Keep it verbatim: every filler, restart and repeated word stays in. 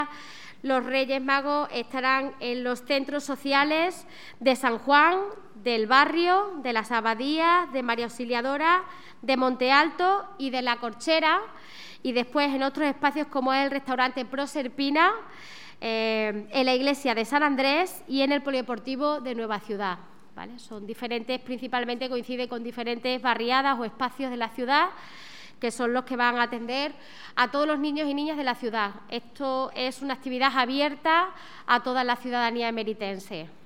Los Reyes Magos estarán en los centros sociales de San Juan, del Barrio, de las Abadías, de María Auxiliadora, de Monte Alto y de La Corchera, y después en otros espacios como es el restaurante Proserpina, eh, en la iglesia de San Andrés y en el polideportivo de Nueva Ciudad, ¿vale? Son diferentes, principalmente coincide con diferentes barriadas o espacios de la ciudad, que son los que van a atender a todos los niños y niñas de la ciudad. Esto es una actividad abierta a toda la ciudadanía emeritense.